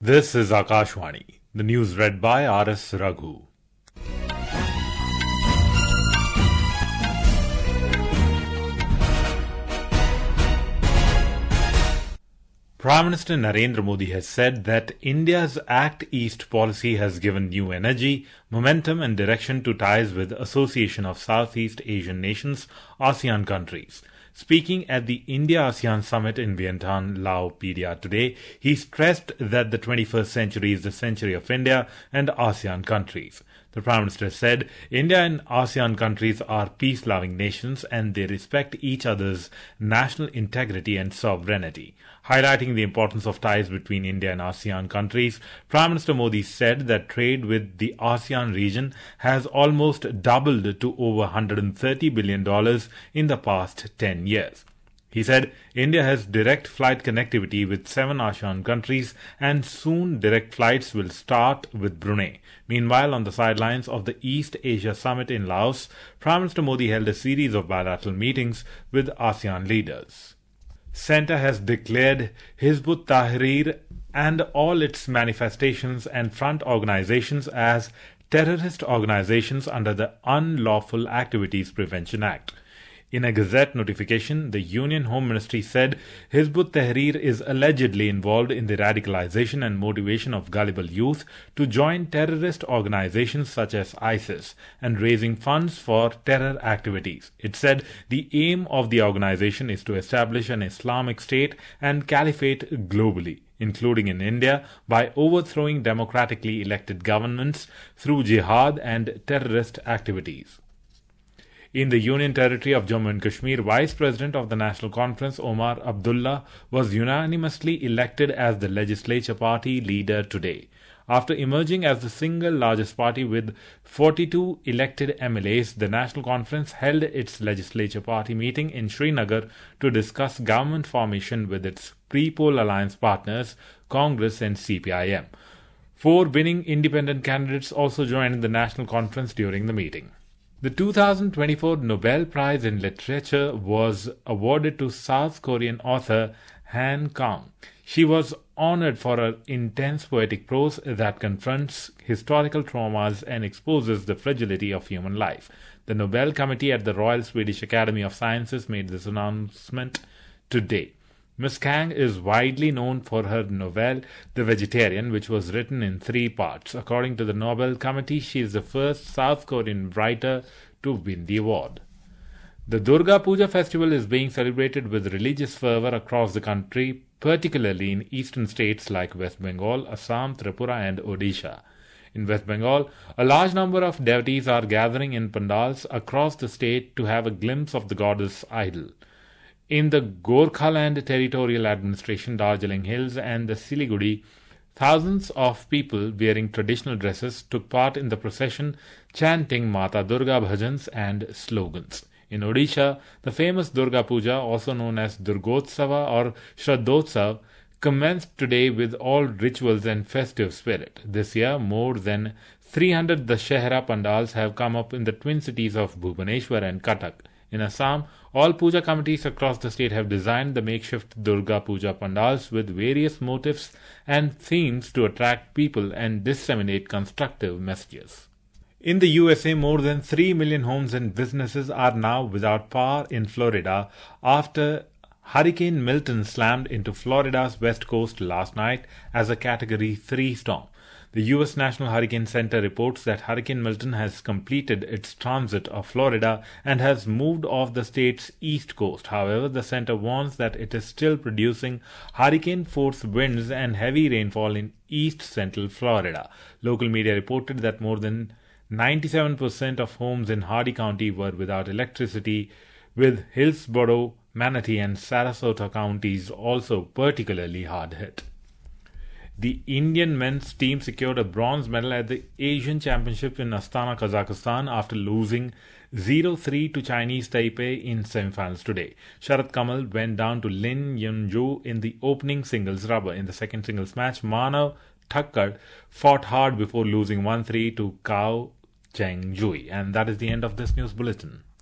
This is Akashvani. The news read by R.S. Raghu. Prime Minister Narendra Modi has said that India's Act East policy has given new energy, momentum and direction to ties with Association of Southeast Asian Nations, ASEAN countries. Speaking at the India-ASEAN Summit in Vientiane, Laos, PDR today, he stressed that the 21st century is the century of India and ASEAN countries. The Prime Minister said India and ASEAN countries are peace-loving nations and they respect each other's national integrity and sovereignty. Highlighting the importance of ties between India and ASEAN countries, Prime Minister Modi said that trade with the ASEAN region has almost doubled to over $130 billion in the past 10 years. He said India has direct flight connectivity with 7 ASEAN countries and soon direct flights will start with Brunei. Meanwhile, on the sidelines of the East Asia Summit in Laos, Prime Minister Modi held a series of bilateral meetings with ASEAN leaders. Centre has declared Hizb ut-Tahrir and all its manifestations and front organizations as terrorist organizations under the Unlawful Activities Prevention Act. In a Gazette notification, the Union Home Ministry said Hizb ut-Tahrir is allegedly involved in the radicalization and motivation of gullible youth to join terrorist organizations such as ISIS and raising funds for terror activities. It said the aim of the organization is to establish an Islamic state and caliphate globally, including in India, by overthrowing democratically elected governments through jihad and terrorist activities. In the Union Territory of Jammu and Kashmir, Vice President of the National Conference Omar Abdullah was unanimously elected as the legislature party leader today. After emerging as the single largest party with 42 elected MLAs, the National Conference held its legislature party meeting in Srinagar to discuss government formation with its pre-poll alliance partners, Congress and CPIM. 4 winning independent candidates also joined the National Conference during the meeting. The 2024 Nobel Prize in Literature was awarded to South Korean author Han Kang. She was honored for her intense poetic prose that confronts historical traumas and exposes the fragility of human life. The Nobel Committee at the Royal Swedish Academy of Sciences made this announcement today. Ms. Kang is widely known for her novel The Vegetarian, which was written in 3 parts. According to the Nobel Committee, she is the first South Korean writer to win the award. The Durga Puja festival is being celebrated with religious fervor across the country, particularly in eastern states like West Bengal, Assam, Tripura and Odisha. In West Bengal, a large number of devotees are gathering in pandals across the state to have a glimpse of the goddess idol. In the Gorkhaland Territorial Administration, Darjeeling Hills and the Siliguri, thousands of people wearing traditional dresses took part in the procession, chanting Mata Durga bhajans and slogans. In Odisha, the famous Durga Puja, also known as Durgotsava or Shraddhotsav, commenced today with all rituals and festive spirit. This year, more than 300 Dashehra pandals have come up in the twin cities of Bhubaneswar and Cuttack. In Assam, all puja committees across the state have designed the makeshift Durga Puja pandals with various motifs and themes to attract people and disseminate constructive messages. In the USA, more than 3 million homes and businesses are now without power in Florida after Hurricane Milton slammed into Florida's west coast last night as a Category 3 storm. The U.S. National Hurricane Center reports that Hurricane Milton has completed its transit of Florida and has moved off the state's east coast. However, the center warns that it is still producing hurricane-force winds and heavy rainfall in east central Florida. Local media reported that more than 97% of homes in Hardy County were without electricity, with Hillsborough, Manatee and Sarasota counties also particularly hard hit. The Indian men's team secured a bronze medal at the Asian Championship in Astana, Kazakhstan after losing 0-3 to Chinese Taipei in semifinals today. Sharat Kamal went down to Lin Yunju in the opening singles rubber. In the second singles match, Manav Thakkar fought hard before losing 1-3 to Kao Cheng Jui. And that is the end of this news bulletin.